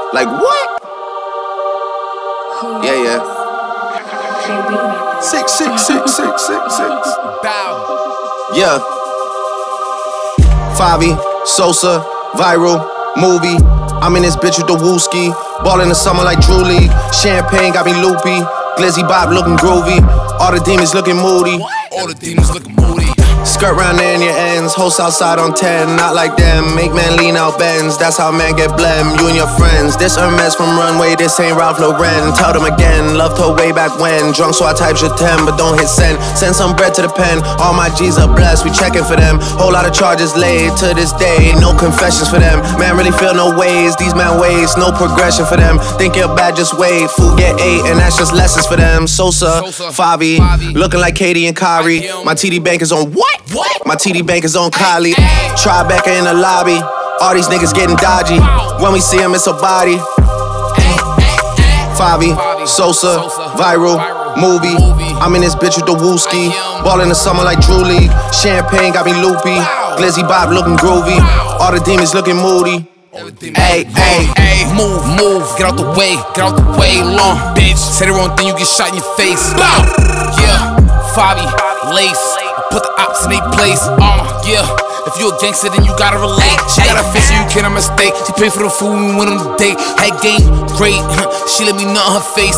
Like what? Yeah. 6666666. Bow. Yeah. Favi, Sosa, viral, movie. I'm in this bitch with the wooski. Ball in the summer like Drew League. Champagne got me loopy. Glizzy Bob looking groovy. All the demons looking moody. All the demons looking moody. Skirt round there in your ends, host outside on 10, not like them. Make man lean out bends, that's how man get blem. You and your friends, this Hermes from Runway, this ain't Ralph Lauren. Tell them again, loved her way back when. Drunk so I typed your 10, but don't hit send. Send some bread to the pen, all my G's are blessed, we checking for them. Whole lot of charges laid to this day, no confessions for them. Man really feel no ways, these man ways, no progression for them. Think you're bad, just wait, food get ate, and that's just lessons for them. Sosa, Favi, looking like Katie and Kyrie. My TD bank is on what? My TD bank is on Kylie. Tribeca in the lobby. All these niggas getting dodgy. When we see him, it's a body. Favi, Sosa, viral, movie. I'm in this bitch with the wooski. Ball in the summer like Drew League. Champagne got me loopy. Glizzy Bob looking groovy. All the demons looking moody. Hey, move, get out the way, long bitch. Say the wrong thing, you get shot in your face. Bow, yeah, Favi, lace, put the ops in their place. Yeah, if you a gangster, then you gotta relate. She got a face, so you can't mistake. She paid for the food, we went on the date. Had game, great, she let me nut on her face.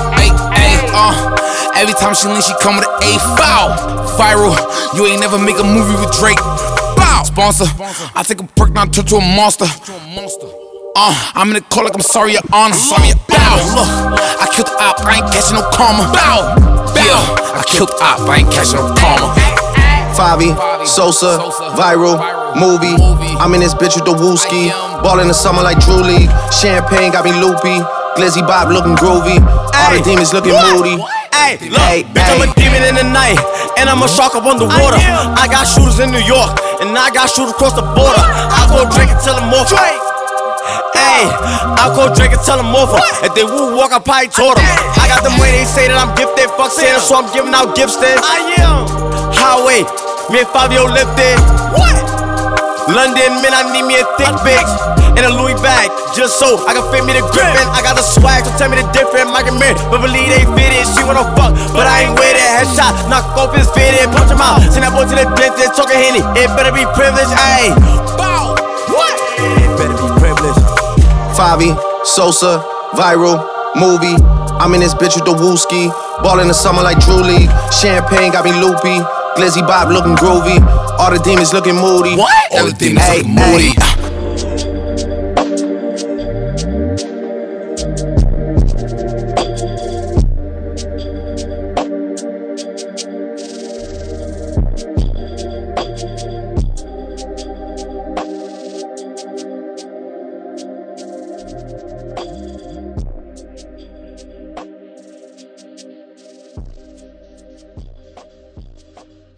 Every time she lean, she come with an A. Bow, viral, you ain't never make a movie with Drake. Sponsor, I take a perk, now turn to a monster. I'm in the call like I'm sorry, your honor. Bow, look, I killed the op, I ain't catching no karma. Bow, yeah, I killed the op, I ain't catching no karma. Favi, Sosa, viral, movie. I'm in this bitch with the wooski. Ball in the summer like Drew League. Champagne got me loopy. Glizzy Bob looking groovy. All the demons looking moody. Hey, look, bitch, I'm a demon in the night, and I'm a shark up on the water. I got shooters in New York, and I got shooters across the border. I go drink and tell them off. Hey, I go drink and tell them off. If they woo walk, I probably taught them. I got them way they say that I'm gifted, fuck Santa, so I'm giving out gifts then. Highway, me and Fabio lifted. London, man, I need me a thick bitch and a Louis bag, just so I can fit me the grip. And I got the swag, so tell me the difference. Mike and Mary, but believe they fit it. She wanna fuck, but I ain't with it. Headshot, knock off his fitted, punch him out. Send that boy to the dentist, talking Henny. It better be privileged, ayy. Bow, what? It better be privileged. Favi, Sosa, viral, movie. I'm in this bitch with the wooski. Ball in the summer like Drew League. Champagne got me loopy. Glizzy Bob looking groovy. All the demons looking moody. All the demons looking moody.